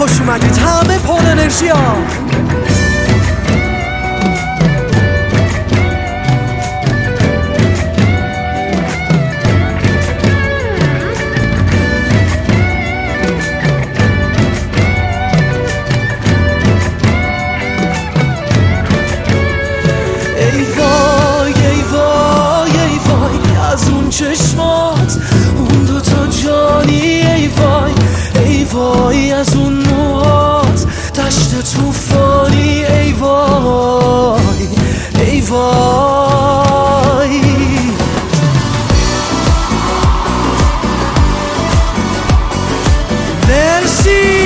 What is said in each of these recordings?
خوش اومدید همه پر انرژی ها. ای وای ای وای ای وای از اون چشمات، اون دوتا جانی، ای وای ای وای از اون موهات، دشت توفانی، ای وای ای وای. مرسی.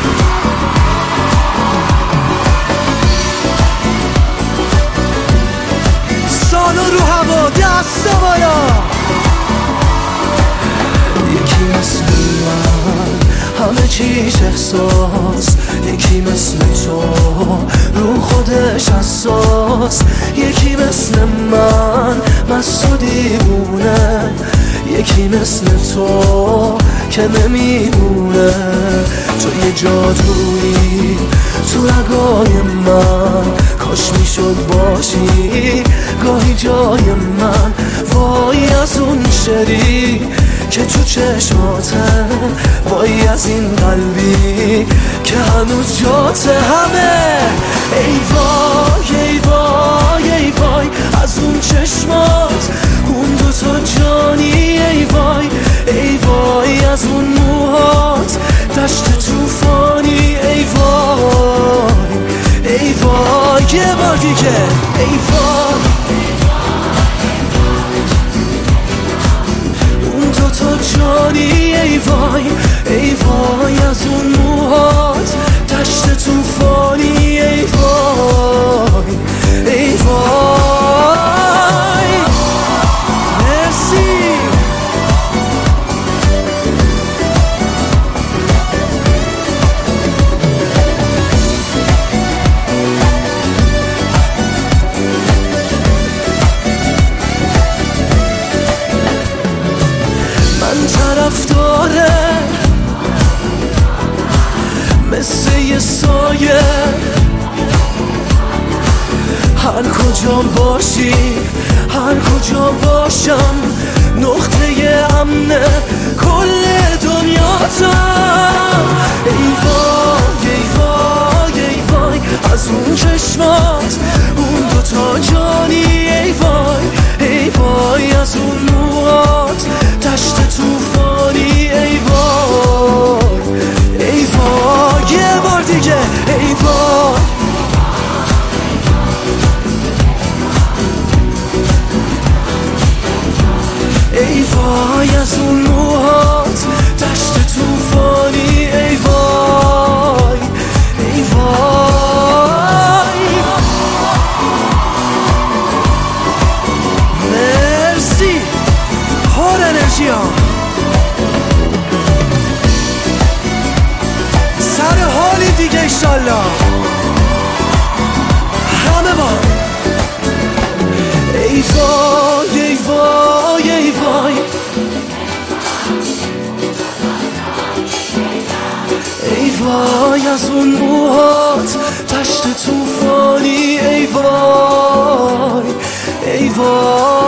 سالو رو هوا، دست بالا. یکی مثل من همه چیش احساس، یکی مثل تو رو خودش حساس، یکی مثل من مست و دیوونه، یکی مثل تو که نمیمونه. تو یه جادویی تو رگای من، کاش میشد باشی گاهی جای من. وای از اون شری که تو چشماته، وای از این قلبی که هنوز جاته همه. ای وای ای وای ای وای از اون چشمات، اون دوتا جانی، ای وای ای وای از اون موهات، دشت توفانی، ای وای ای وای. یه بار دیگه ای وای. اون دوتا جانی، ای وای ای وای از اون موهات، دشت توفانی، ای وای ای وای. مرسی. طرفداره مثل یه سایه، هر کجا باشی هر کجا باشم، نقطه امن کل دنیاتم. ای وای ای وای ای وای از اون چشمات، اون دوتا جانی، ای وای ای وای از اون موهات، دشت توفانی، ای وای ای وای. یه بار دیگه ای وای. ای وای از اون موهات، دشت توفانی، ای وای ای وای. مرسی. پر انرژی ها. سر حالی دیگه ایشالله همه با. ای وای ای وای ای وای ای وای از اون موهات، دشت توفانی، ای وای ای وای.